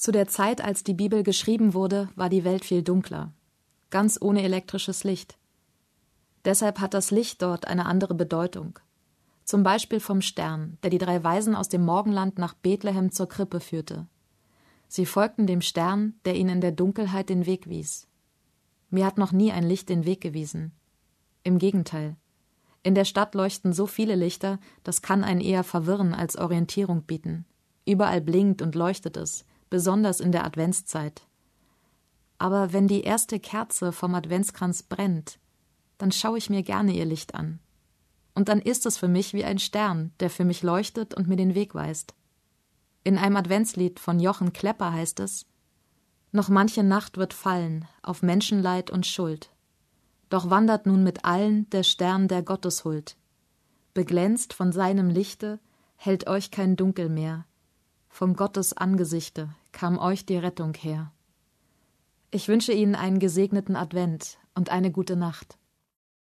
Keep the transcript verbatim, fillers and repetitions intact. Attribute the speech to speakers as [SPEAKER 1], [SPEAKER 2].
[SPEAKER 1] Zu der Zeit, als die Bibel geschrieben wurde, war die Welt viel dunkler, ganz ohne elektrisches Licht. Deshalb hat das Licht dort eine andere Bedeutung. Zum Beispiel vom Stern, der die drei Weisen aus dem Morgenland nach Bethlehem zur Krippe führte. Sie folgten dem Stern, der ihnen in der Dunkelheit den Weg wies. Mir hat noch nie ein Licht den Weg gewiesen. Im Gegenteil. In der Stadt leuchten so viele Lichter, das kann einen eher verwirren als Orientierung bieten. Überall blinkt und leuchtet es, besonders in der Adventszeit. Aber wenn die erste Kerze vom Adventskranz brennt, dann schaue ich mir gerne ihr Licht an. Und dann ist es für mich wie ein Stern, der für mich leuchtet und mir den Weg weist. In einem Adventslied von Jochen Klepper heißt es: Noch manche Nacht wird fallen auf Menschenleid und Schuld. Doch wandert nun mit allen der Stern der Gotteshuld. Beglänzt von seinem Lichte hält euch kein Dunkel mehr. Von Gottes Angesichte kam euch die Rettung her. Ich wünsche Ihnen einen gesegneten Advent und eine gute Nacht.